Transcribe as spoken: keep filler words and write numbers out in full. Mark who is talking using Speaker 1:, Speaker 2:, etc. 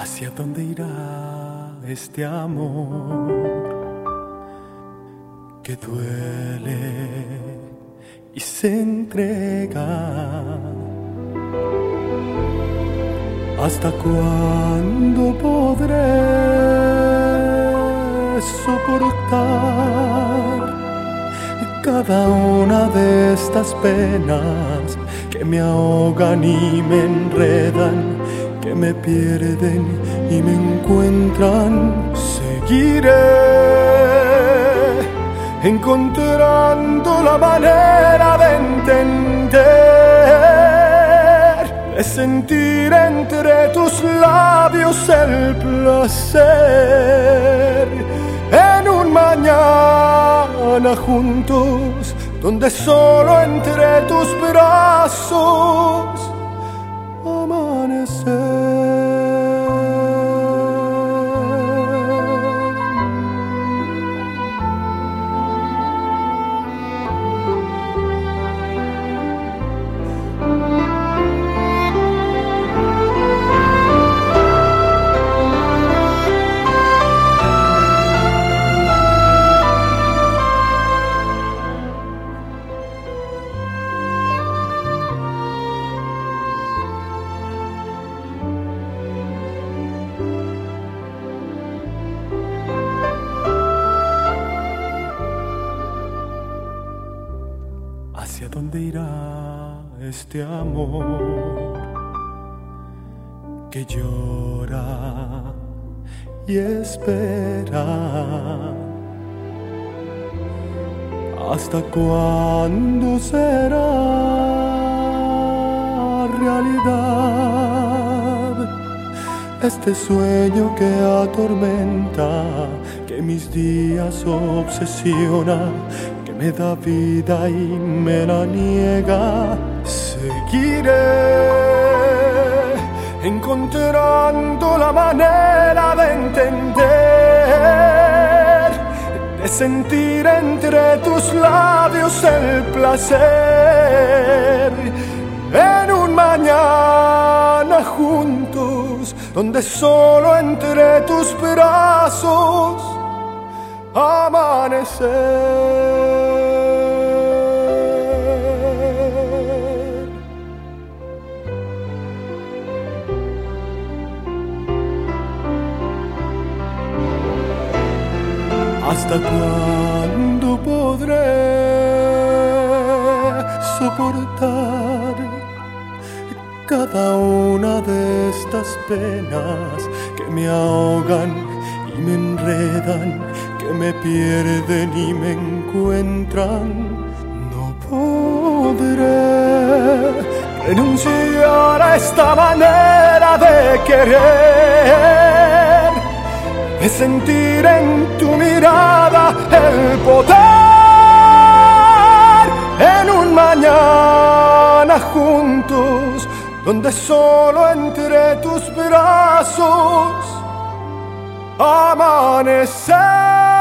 Speaker 1: ¿Hacia dónde irá este amor que duele y se entrega? ¿Hasta cuándo podré soportar cada una de estas penas que me ahogan y me enredan, que me pierden y me encuentran? Seguiré encontrando la manera de entender, de sentir entre tus labios el placer, en un mañana juntos, donde solo entre tus brazos amanecer. ¿Hacia dónde irá este amor que llora y espera? ¿Hasta cuándo será realidad este sueño que atormenta, que mis días obsesiona, que me da vida y me la niega? Seguiré encontrando la manera de entender, de sentir entre tus labios el placer, en un mañana juntos, donde solo entre tus brazos amanecer. ¿Hasta cuándo podré soportar cada una de estas penas que me ahogan y me enredan, que me pierden y me encuentran? No podré renunciar a esta manera de querer, de sentir en tu mirada el poder, en un mañana juntos, donde solo entre tus brazos amanecer.